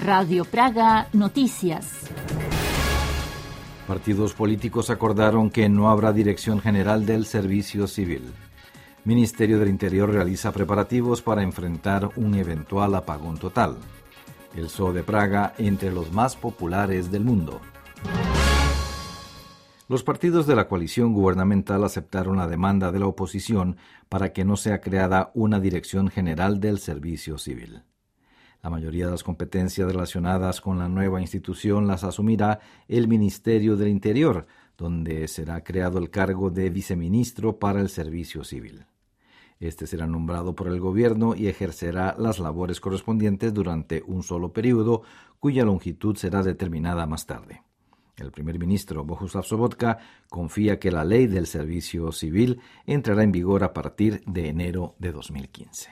Radio Praga Noticias. Partidos políticos acordaron que no habrá dirección general del Servicio Civil. Ministerio del Interior realiza preparativos para enfrentar un eventual apagón total. El Zoo de Praga entre los más populares del mundo. Los partidos de la coalición gubernamental aceptaron la demanda de la oposición para que no sea creada una dirección general del Servicio Civil. La mayoría de las competencias relacionadas con la nueva institución las asumirá el Ministerio del Interior, donde será creado el cargo de viceministro para el Servicio Civil. Este será nombrado por el gobierno y ejercerá las labores correspondientes durante un solo periodo, cuya longitud será determinada más tarde. El primer ministro Bohuslav Sobotka confía que la ley del servicio civil entrará en vigor a partir de enero de 2015.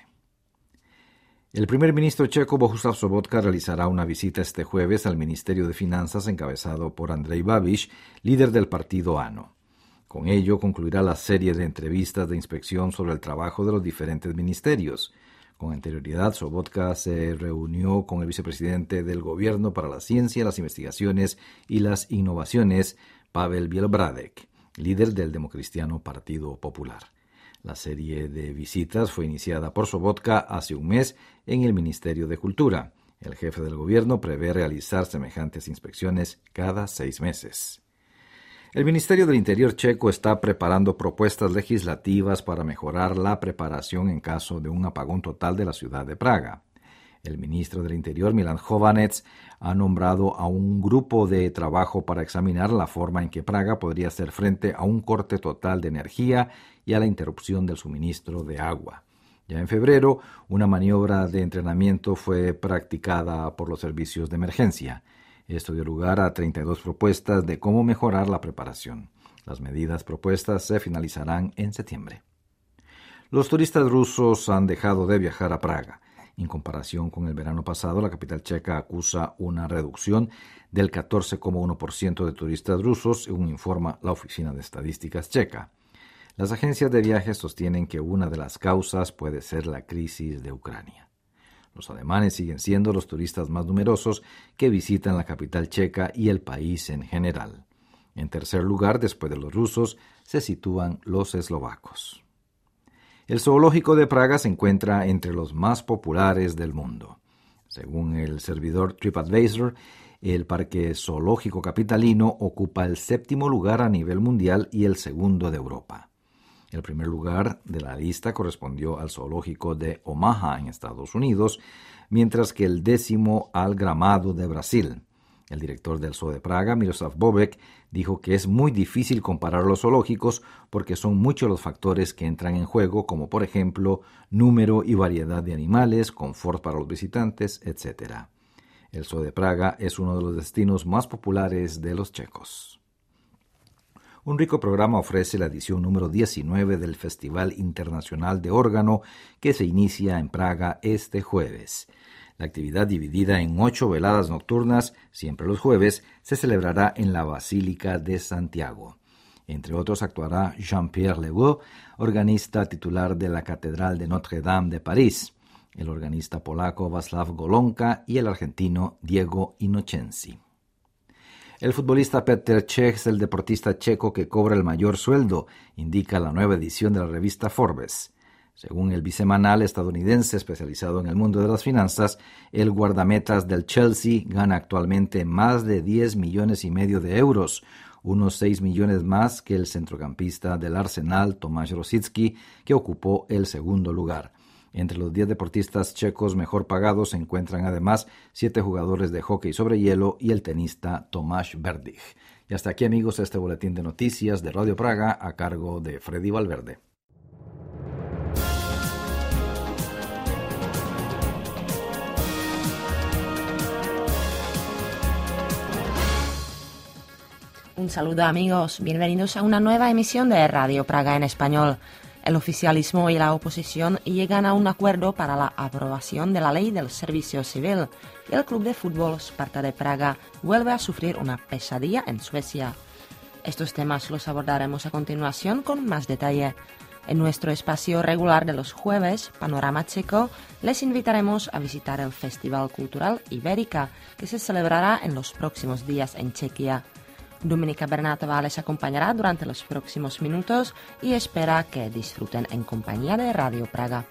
El primer ministro checo Bohuslav Sobotka realizará una visita este jueves al Ministerio de Finanzas encabezado por Andrej Babiš, líder del partido ANO. Con ello concluirá la serie de entrevistas de inspección sobre el trabajo de los diferentes ministerios. Con anterioridad, Sobotka se reunió con el vicepresidente del Gobierno para la Ciencia, las Investigaciones y las Innovaciones, Pavel Bělobrádek, líder del democristiano Partido Popular. La serie de visitas fue iniciada por Sobotka hace un mes en el Ministerio de Cultura. El jefe del gobierno prevé realizar semejantes inspecciones cada 6 meses. El Ministerio del Interior checo está preparando propuestas legislativas para mejorar la preparación en caso de un apagón total de la ciudad de Praga. El ministro del Interior, Milan Chovanec, ha nombrado a un grupo de trabajo para examinar la forma en que Praga podría hacer frente a un corte total de energía y a la interrupción del suministro de agua. Ya en febrero, una maniobra de entrenamiento fue practicada por los servicios de emergencia. Esto dio lugar a 32 propuestas de cómo mejorar la preparación. Las medidas propuestas se finalizarán en septiembre. Los turistas rusos han dejado de viajar a Praga. En comparación con el verano pasado, la capital checa acusa una reducción del 14,1% de turistas rusos, según informa la Oficina de Estadísticas checa. Las agencias de viajes sostienen que una de las causas puede ser la crisis de Ucrania. Los alemanes siguen siendo los turistas más numerosos que visitan la capital checa y el país en general. En tercer lugar, después de los rusos, se sitúan los eslovacos. El zoológico de Praga se encuentra entre los más populares del mundo. Según el servidor TripAdvisor, el parque zoológico capitalino ocupa el 7º lugar a nivel mundial y el 2º de Europa. El primer lugar de la lista correspondió al zoológico de Omaha en Estados Unidos, mientras que el 10º al Gramado de Brasil. El director del Zoo de Praga, Miroslav Bobek, dijo que es muy difícil comparar los zoológicos porque son muchos los factores que entran en juego, como por ejemplo número y variedad de animales, confort para los visitantes, etc. El Zoo de Praga es uno de los destinos más populares de los checos. Un rico programa ofrece la edición número 19 del Festival Internacional de Órgano que se inicia en Praga este jueves. La actividad, dividida en 8 veladas nocturnas, siempre los jueves, se celebrará en la Basílica de Santiago. Entre otros actuará Jean-Pierre Legault, organista titular de la Catedral de Notre-Dame de París, el organista polaco Václav Golonka y el argentino Diego Inocenzi. El futbolista Petr Cech es el deportista checo que cobra el mayor sueldo, indica la nueva edición de la revista Forbes. Según el bisemanal estadounidense especializado en el mundo de las finanzas, el guardametas del Chelsea gana actualmente más de 10,5 millones de euros, unos 6 millones más que el centrocampista del Arsenal, Tomáš Rosický, que ocupó el 2º lugar. Entre los 10 deportistas checos mejor pagados se encuentran además 7 jugadores de hockey sobre hielo y el tenista Tomáš Berdych. Y hasta aquí, amigos, este boletín de noticias de Radio Praga a cargo de Freddy Valverde. Un saludo, amigos, bienvenidos a una nueva emisión de Radio Praga en español. El oficialismo y la oposición llegan a un acuerdo para la aprobación de la ley del servicio civil y el club de fútbol Sparta de Praga vuelve a sufrir una pesadilla en Suecia. Estos temas los abordaremos a continuación con más detalle. En nuestro espacio regular de los jueves, Panorama Checo, les invitaremos a visitar el Festival Cultural Ibérica, que se celebrará en los próximos días en Chequia. Dominika Bernátová les acompañará durante los próximos minutos y espera que disfruten en compañía de Radio Praga.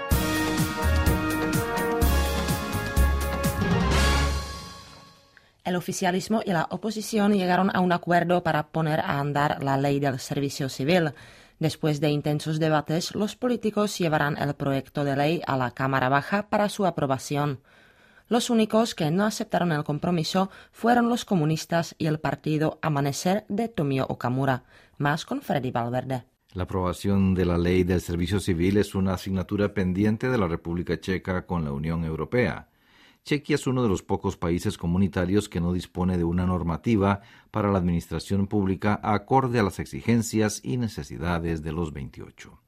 El oficialismo y la oposición llegaron a un acuerdo para poner a andar la ley del servicio civil. Después de intensos debates, los políticos llevarán el proyecto de ley a la Cámara Baja para su aprobación. Los únicos que no aceptaron el compromiso fueron los comunistas y el partido Amanecer de Tomio Okamura. Más con Freddy Valverde. La aprobación de la ley del servicio civil es una asignatura pendiente de la República Checa con la Unión Europea. Chequia es uno de los pocos países comunitarios que no dispone de una normativa para la administración pública acorde a las exigencias y necesidades de los 28.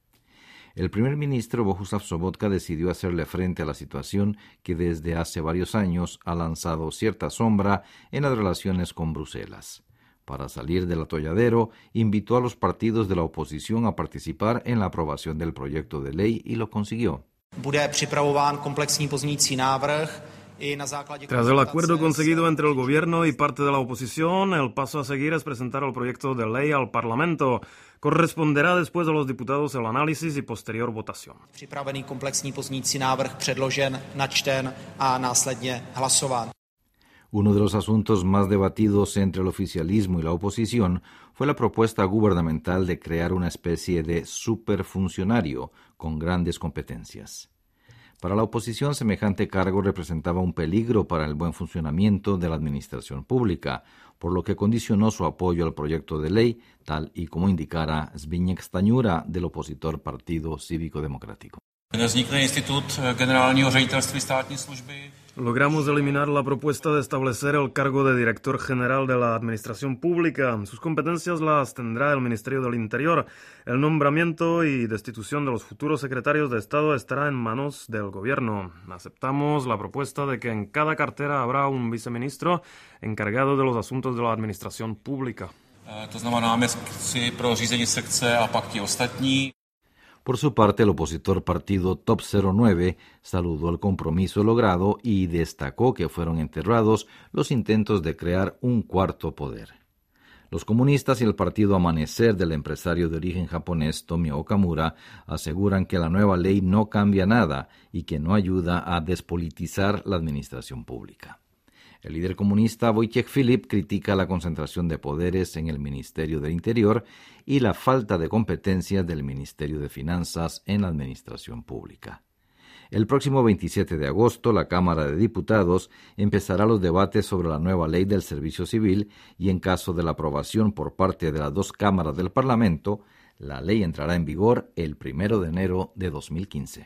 El primer ministro Bohuslav Sobotka decidió hacerle frente a la situación que desde hace varios años ha lanzado cierta sombra en las relaciones con Bruselas. Para salir del atolladero, invitó a los partidos de la oposición a participar en la aprobación del proyecto de ley y lo consiguió. Bude připravován komplexní pozměňující návrh. Tras el acuerdo conseguido entre el gobierno y parte de la oposición, el paso a seguir es presentar el proyecto de ley al Parlamento. Corresponderá después a los diputados el análisis y posterior votación. Připravený komplexní pozměňující návrh předložen, načten a následně hlasován. Uno de los asuntos más debatidos entre el oficialismo y la oposición fue la propuesta gubernamental de crear una especie de superfuncionario con grandes competencias. Para la oposición, semejante cargo representaba un peligro para el buen funcionamiento de la administración pública, por lo que condicionó su apoyo al proyecto de ley, tal y como indicara Zbigněk Stanjura del opositor Partido Cívico-Democrático. Vznikne institut generálního ředitelství státní služby. Logramos eliminar la propuesta de establecer el cargo de director general de la Administración Pública. Sus competencias las tendrá el Ministerio del Interior. El nombramiento y destitución de los futuros secretarios de Estado estará en manos del Gobierno. Aceptamos la propuesta de que en cada cartera habrá un viceministro encargado de los asuntos de la Administración Pública. To znamená náměstci pro řízení sekce a pak ti ostatní. Por su parte, el opositor partido Top 09 saludó el compromiso logrado y destacó que fueron enterrados los intentos de crear un cuarto poder. Los comunistas y el partido Amanecer del empresario de origen japonés Tomio Okamura aseguran que la nueva ley no cambia nada y que no ayuda a despolitizar la administración pública. El líder comunista Wojciech Filip critica la concentración de poderes en el Ministerio del Interior y la falta de competencias del Ministerio de Finanzas en la administración pública. El próximo 27 de agosto, la Cámara de Diputados empezará los debates sobre la nueva ley del servicio civil y en caso de la aprobación por parte de las dos cámaras del Parlamento, la ley entrará en vigor el 1 de enero de 2015.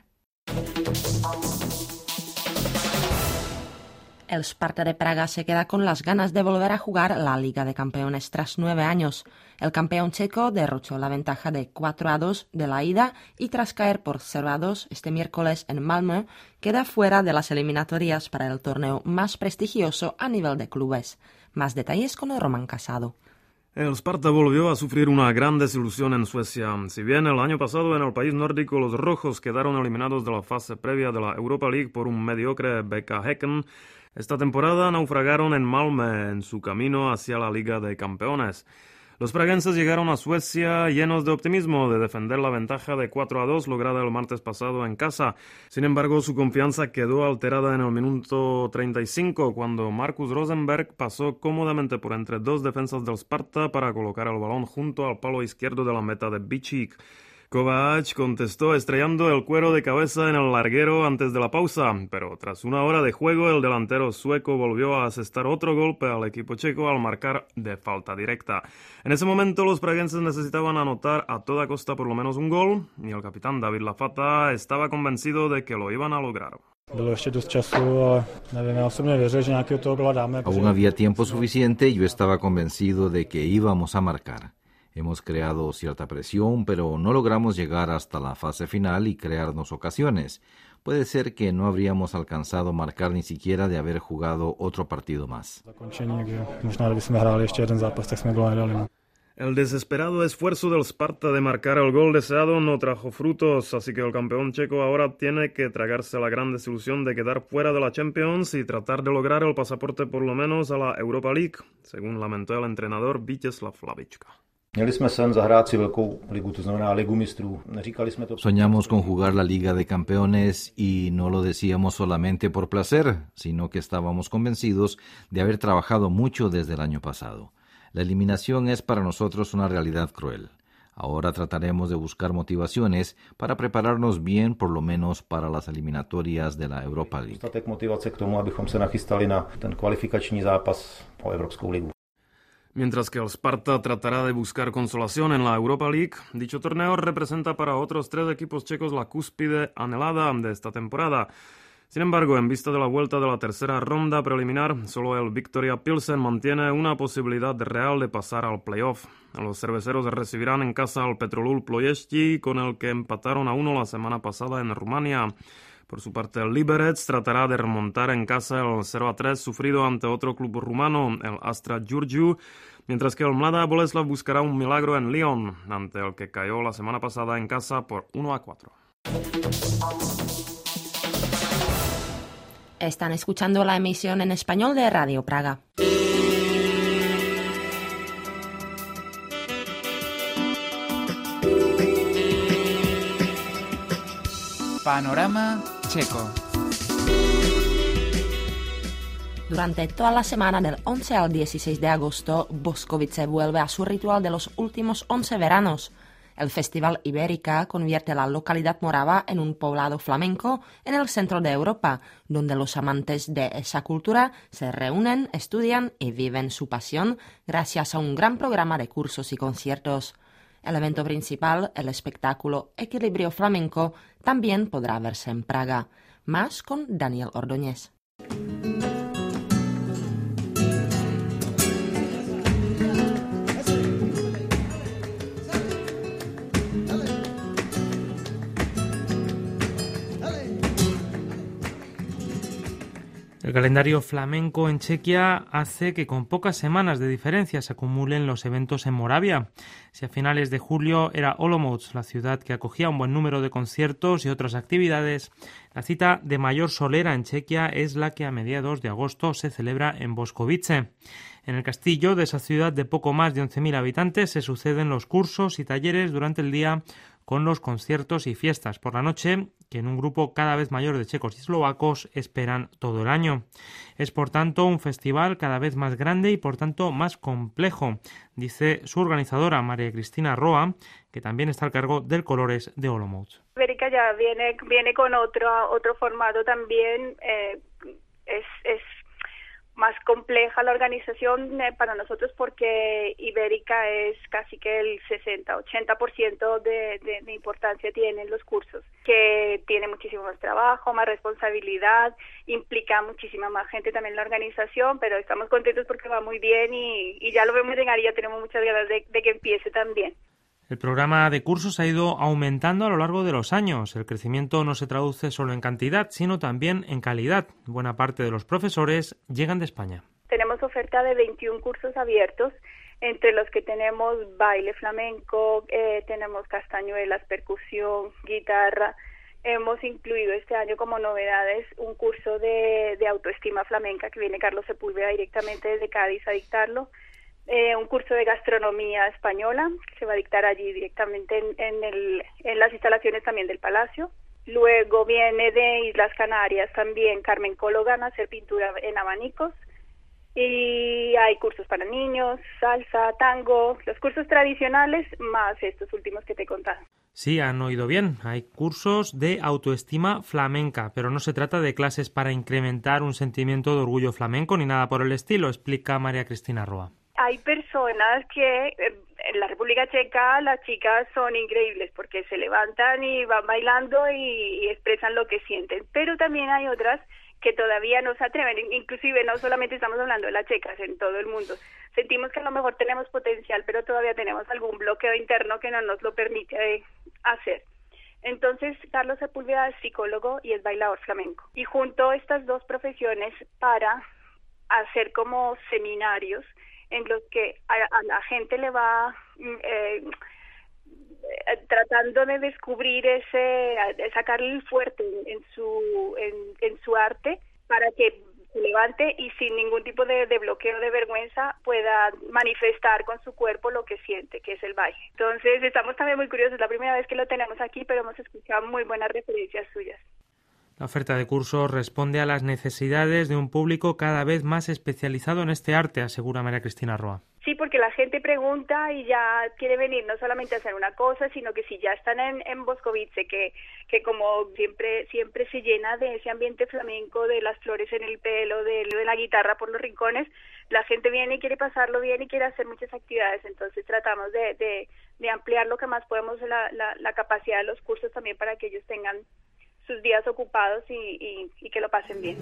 El Sparta de Praga se queda con las ganas de volver a jugar la Liga de Campeones tras 9 años. El campeón checo derrochó la ventaja de 4-2 de la ida y tras caer por 0-2 este miércoles en Malmö, queda fuera de las eliminatorias para el torneo más prestigioso a nivel de clubes. Más detalles con el Román Casado. El Sparta volvió a sufrir una gran desilusión en Suecia. Si bien el año pasado en el país nórdico los rojos quedaron eliminados de la fase previa de la Europa League por un mediocre BK Häcken, esta temporada naufragaron en Malmö en su camino hacia la Liga de Campeones. Los praguenses llegaron a Suecia llenos de optimismo de defender la ventaja de 4-2 lograda el martes pasado en casa. Sin embargo, su confianza quedó alterada en el minuto 35 cuando Marcus Rosenberg pasó cómodamente por entre dos defensas del Sparta para colocar el balón junto al palo izquierdo de la meta de Bičík. Kováč contestó estrellando el cuero de cabeza en el larguero antes de la pausa, pero tras una hora de juego el delantero sueco volvió a asestar otro golpe al equipo checo al marcar de falta directa. En ese momento los praguenses necesitaban anotar a toda costa por lo menos un gol y el capitán David Lafata estaba convencido de que lo iban a lograr. Aún había tiempo suficiente y yo estaba convencido de que íbamos a marcar. Hemos creado cierta presión, pero no logramos llegar hasta la fase final y crearnos ocasiones. Puede ser que no habríamos alcanzado marcar ni siquiera de haber jugado otro partido más. El desesperado esfuerzo del Sparta de marcar el gol deseado no trajo frutos, así que el campeón checo ahora tiene que tragarse la gran desilusión de quedar fuera de la Champions y tratar de lograr el pasaporte por lo menos a la Europa League, según lamentó el entrenador Vítězslav Lavička. Soñamos con jugar la Liga de Campeones y no lo decíamos solamente por placer, sino que estábamos convencidos de haber trabajado mucho desde el año pasado. La eliminación es para nosotros una realidad cruel. Ahora trataremos de buscar motivaciones para prepararnos bien, por lo menos para las eliminatorias de la Europa League. Mientras que el Sparta tratará de buscar consolación en la Europa League, dicho torneo representa para otros 3 equipos checos la cúspide anhelada de esta temporada. Sin embargo, en vista de la vuelta de la tercera ronda preliminar, solo el Viktoria Pilsen mantiene una posibilidad real de pasar al playoff. Los cerveceros recibirán en casa al Petrolul Ploiești, con el que empataron a 1 la semana pasada en Rumania. Por su parte, el Liberec tratará de remontar en casa el 0-3 sufrido ante otro club rumano, el Astra Giurgiu, mientras que el Mlada Boleslav buscará un milagro en Lyon, ante el que cayó la semana pasada en casa por 1-4. Están escuchando la emisión en español de Radio Praga. Panorama checo. Durante toda la semana del 11 al 16 de agosto, Boskovice vuelve a su ritual de los últimos 11 veranos. El Festival Ibérica convierte la localidad morava en un poblado flamenco en el centro de Europa, donde los amantes de esa cultura se reúnen, estudian y viven su pasión gracias a un gran programa de cursos y conciertos. El evento principal, el espectáculo Equilibrio Flamenco, también podrá verse en Praga. Más con Daniel Ordóñez. El calendario flamenco en Chequia hace que con pocas semanas de diferencia se acumulen los eventos en Moravia. Si a finales de julio era Olomouc la ciudad que acogía un buen número de conciertos y otras actividades, la cita de mayor solera en Chequia es la que a mediados de agosto se celebra en Boskovice. En el castillo de esa ciudad de poco más de 11.000 habitantes se suceden los cursos y talleres durante el día con los conciertos y fiestas por la noche, que en un grupo cada vez mayor de checos y eslovacos esperan todo el año. Es por tanto un festival cada vez más grande y por tanto más complejo, dice su organizadora María Cristina Roa, que también está al cargo del Colores de Olomouc. Ibérica ya viene con otro formato también, es más compleja la organización para nosotros porque Ibérica es casi que el 60-80% de importancia tienen los cursos, que tiene muchísimo más trabajo, más responsabilidad, implica muchísima más gente también en la organización, pero estamos contentos porque va muy bien y ya lo vemos llegar y ya tenemos muchas ganas de que empiece también. El programa de cursos ha ido aumentando a lo largo de los años. El crecimiento no se traduce solo en cantidad, sino también en calidad. Buena parte de los profesores llegan de España. Tenemos oferta de 21 cursos abiertos, entre los que tenemos baile flamenco, tenemos castañuelas, percusión, guitarra. Hemos incluido este año como novedades un curso de autoestima flamenca que viene Carlos Sepúlveda directamente desde Cádiz a dictarlo. Un curso de gastronomía española que se va a dictar allí directamente en las instalaciones también del Palacio. Luego viene de Islas Canarias también Carmen Cologan a hacer pintura en abanicos. Y hay cursos para niños, salsa, tango, los cursos tradicionales más estos últimos que te he contado. Sí, han oído bien. Hay cursos de autoestima flamenca, pero no se trata de clases para incrementar un sentimiento de orgullo flamenco ni nada por el estilo, explica María Cristina Roa. Hay personas que en la República Checa las chicas son increíbles porque se levantan y van bailando y expresan lo que sienten, pero también hay otras que todavía no se atreven, inclusive no solamente estamos hablando de las checas, en todo el mundo. Sentimos que a lo mejor tenemos potencial, pero todavía tenemos algún bloqueo interno que no nos lo permite hacer. Entonces, Carlos Sepúlveda es psicólogo y es bailador flamenco. Y junto a estas dos profesiones para hacer como seminarios en los que a la gente le va tratando de descubrir sacarle el fuerte en su arte para que se levante y sin ningún tipo de bloqueo de vergüenza pueda manifestar con su cuerpo lo que siente, que es el baile. Entonces estamos también muy curiosos, es la primera vez que lo tenemos aquí, pero hemos escuchado muy buenas referencias suyas. La oferta de cursos responde a las necesidades de un público cada vez más especializado en este arte, asegura María Cristina Roa. Sí, porque la gente pregunta y ya quiere venir no solamente a hacer una cosa, sino que si ya están en Boskovice, que como siempre se llena de ese ambiente flamenco, de las flores en el pelo, de la guitarra por los rincones, la gente viene y quiere pasarlo bien y quiere hacer muchas actividades. Entonces tratamos de ampliar lo que más podemos la capacidad de los cursos también para que ellos tengan sus días ocupados y que lo pasen bien.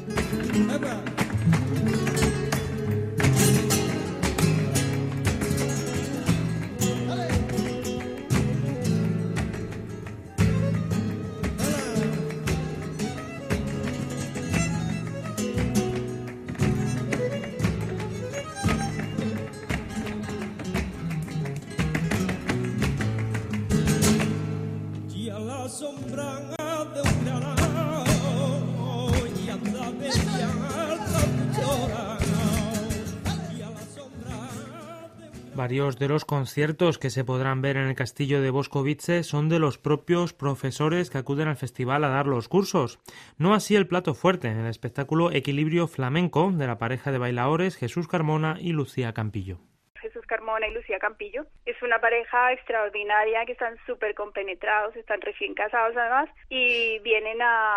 Varios de los conciertos que se podrán ver en el castillo de Boskovice son de los propios profesores que acuden al festival a dar los cursos. No así el plato fuerte, el espectáculo Equilibrio Flamenco de la pareja de bailaores Jesús Carmona y Lucía Campillo. Jesús Carmona y Lucía Campillo. Es una pareja extraordinaria que están súper compenetrados, están recién casados además y vienen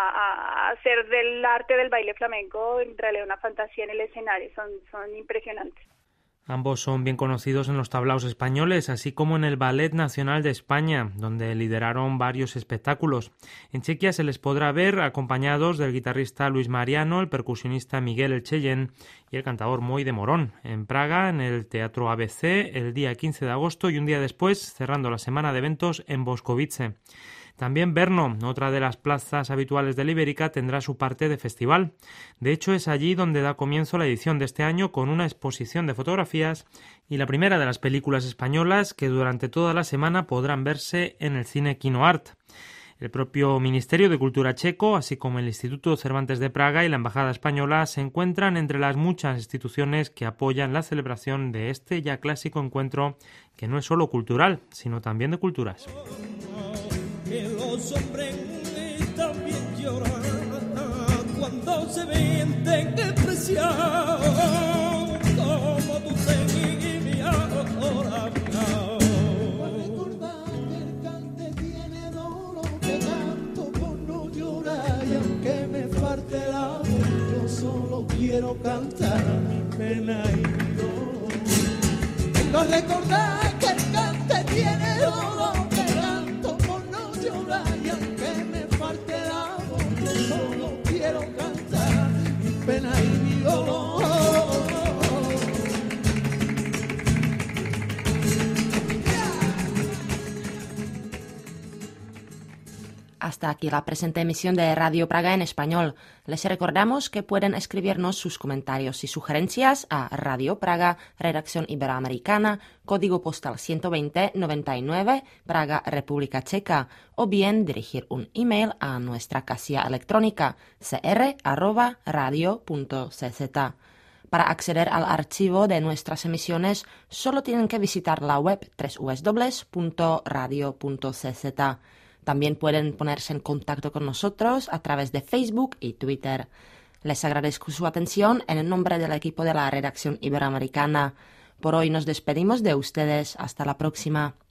a hacer del arte del baile flamenco en realidad una fantasía en el escenario, son impresionantes. Ambos son bien conocidos en los tablaos españoles, así como en el Ballet Nacional de España, donde lideraron varios espectáculos. En Chequia se les podrá ver acompañados del guitarrista Luis Mariano, el percusionista Miguel El Cheyenne y el cantador Moy de Morón. En Praga, en el Teatro ABC, el día 15 de agosto y un día después, cerrando la semana de eventos en Boskovice. También Brno, otra de las plazas habituales de la Ibérica, tendrá su parte de festival. De hecho, es allí donde da comienzo la edición de este año con una exposición de fotografías y la primera de las películas españolas que durante toda la semana podrán verse en el cine Kinoart. El propio Ministerio de Cultura checo, así como el Instituto Cervantes de Praga y la Embajada Española, se encuentran entre las muchas instituciones que apoyan la celebración de este ya clásico encuentro que no es solo cultural, sino también de culturas. Que los hombres también lloran cuando se ven despreciados como tú seguías ahora. Recordar que el cante tiene dolor, que canto por no llorar y aunque me falte la voz, yo solo quiero cantar pena y dolor. Vengo a recordar que el cante tiene dolor. Y aunque me falte la voz, yo solo quiero cantar mi pena y mi dolor. Hasta aquí la presente emisión de Radio Praga en español. Les recordamos que pueden escribirnos sus comentarios y sugerencias a Radio Praga, Redacción Iberoamericana, código postal 12099, Praga, República Checa, o bien dirigir un email a nuestra casilla electrónica cr@radio.cz. Para acceder al archivo de nuestras emisiones, solo tienen que visitar la web www.radio.cz. También pueden ponerse en contacto con nosotros a través de Facebook y Twitter. Les agradezco su atención en el nombre del equipo de la redacción iberoamericana. Por hoy nos despedimos de ustedes. Hasta la próxima.